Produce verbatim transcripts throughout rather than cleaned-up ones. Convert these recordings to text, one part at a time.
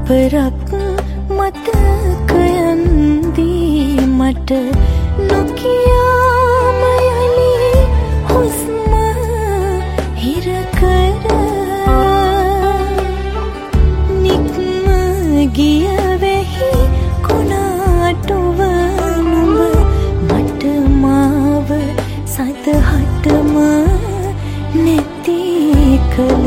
පරක් මතකයන්දී මට නොකියාම යලි හුස්ම හිර කර නික්ම ගිය වෙහි කුණාටුව නුඹ මට මාව සතහටම නැති කළ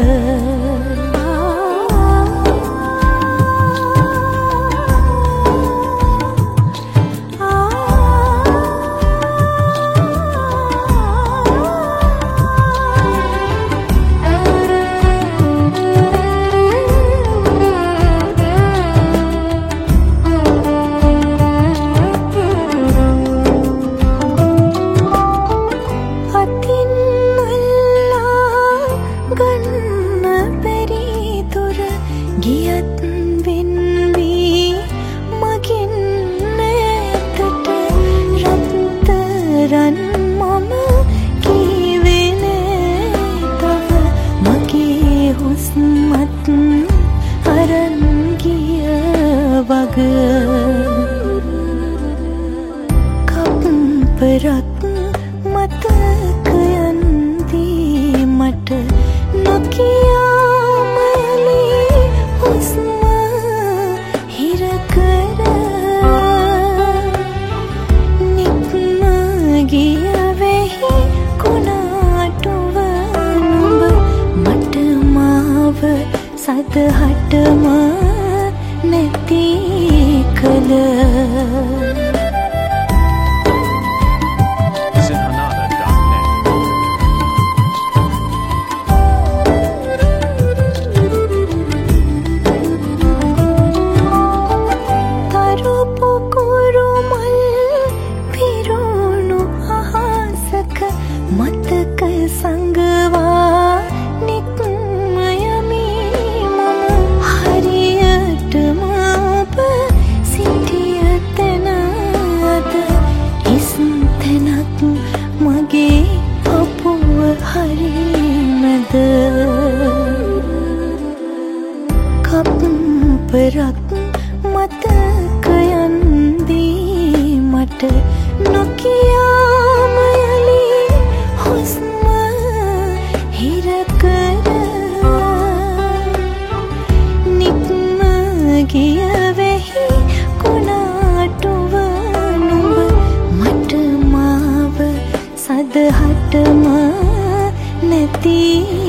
ගියත් වෙන්වී මගින් නැතට රත්තරන් මම කීවේ නෑ තව මගේ හුස්මත් අරන් ගිය වග කම්පරක් මතකයන්දී මට නොකියා සතහටම නැති කළ තරු පුකුරු මල් පිරුණු අහසක මතක සංගවා මගේ අපුව හරිමද කම්පරක් මතකයන්දී මට නොකියාම යලි හුස්ම හිර කර නික්ම ගිය වෙහි කුණාටුව නුඹ මට මාව සදහටම නැති